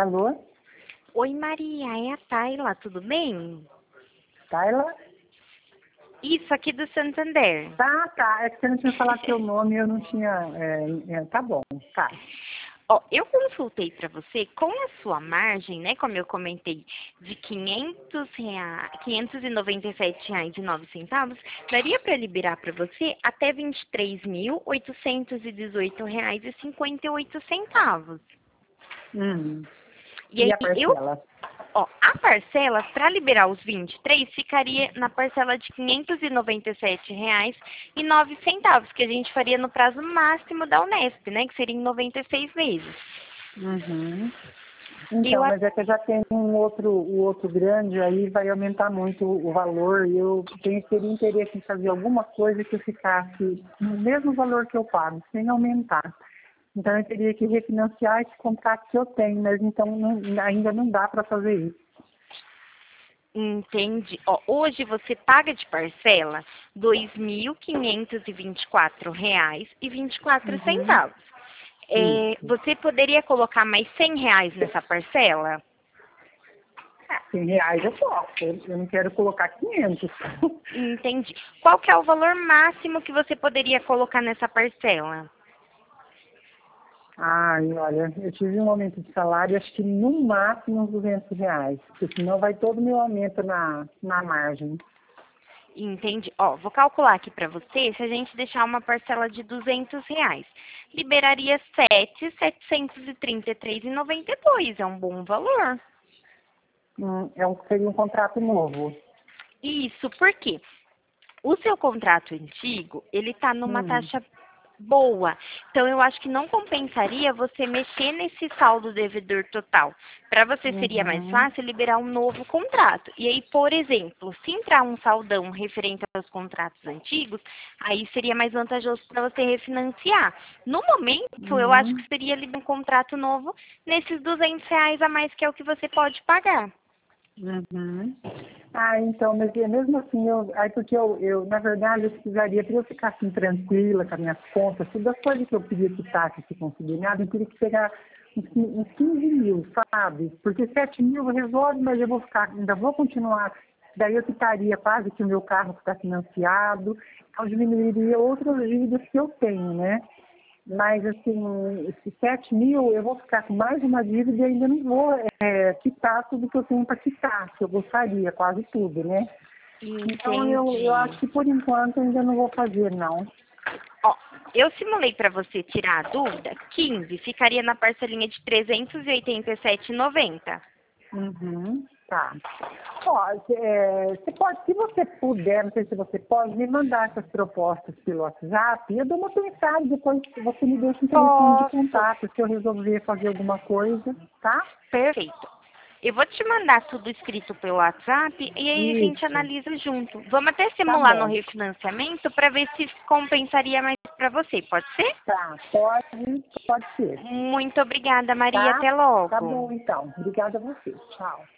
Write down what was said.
Alô? Oi, Maria, é a Tayla, tudo bem? Tayla? Isso, aqui do Santander. Tá. É que você não tinha falado seu nome e eu não tinha... tá bom, tá. Ó, eu consultei para você com a sua margem, né, como eu comentei, de R$ 597,09, daria para liberar para você até R$ 23.818,58. E aí E a parcela? a parcela, para liberar os 23, ficaria na parcela de R$ 597,09, que a gente faria no prazo máximo da Unesp, né, que seria em 96 vezes. Uhum. Eu, Então, mas é que eu já tenho o outro grande, aí vai aumentar muito o valor e eu teria interesse em fazer alguma coisa que eu ficasse no mesmo valor que eu pago, sem aumentar. Então eu teria que refinanciar esse contrato que eu tenho, mas então ainda não dá para fazer isso. entendi. Ó, hoje você paga de parcela R$ 2.524,24. Uhum. Isso. Você poderia colocar mais R$ 100 nessa parcela? R$ 100 eu posso, eu não quero colocar 500. Entendi. Qual que é o valor máximo que você poderia colocar nessa parcela? Ai, olha, eu tive um aumento de salário, acho que no máximo uns R$ 200, porque senão vai todo o meu aumento na margem. Entendi. Ó, vou calcular aqui para você, se a gente deixar uma parcela de R$ 200, liberaria 7.733,92. É um bom valor. Seria um contrato novo. Isso, por quê? O seu contrato antigo, ele está numa Hum, taxa boa. Então, eu acho que não compensaria você mexer nesse saldo devedor total. Para você seria mais uhum, fácil liberar um novo contrato. E aí, por exemplo, se entrar um saldão referente aos contratos antigos, aí seria mais vantajoso para você refinanciar. No momento, eu acho que uhum. seria liberar um contrato novo nesses R$ 200 a mais, que é o que você pode pagar. Uhum. Então, mas mesmo assim, porque na verdade, eu precisaria, para eu ficar assim tranquila com as minhas contas, todas as coisas que eu queria quitar, que se consignado, eu teria que pegar uns 15 mil, sabe? Porque 7 mil eu resolvo, mas eu vou ficar, ainda vou continuar, daí eu quitaria quase que o meu carro ficar financiado, então diminuiria outras dívidas que eu tenho, né? Mas, assim, esses 7 mil, eu vou ficar com mais uma dívida e ainda não vou quitar tudo que eu tenho para quitar, que eu gostaria, quase tudo, né? Então, eu Entendi. acho que, por enquanto, ainda não vou fazer, não. Ó, eu simulei para você tirar a dúvida, 15 ficaria na parcelinha de R$ 387,90. Uhum, tá. Ó, você pode, se você puder, não sei se você pode, me mandar essas propostas pelo WhatsApp, eu dou uma pensada, depois você me deixa um telefone de Posso. contato, se eu resolver fazer alguma coisa, tá? Perfeito. Eu vou te mandar tudo escrito pelo WhatsApp e aí a gente Isso, analisa junto. Vamos até tá simular no bom. refinanciamento para ver se compensaria mais para você, pode ser? Tá, pode ser. Muito obrigada, Maria. Tá? Até Tá logo. bom, então. Obrigada a você. Tchau.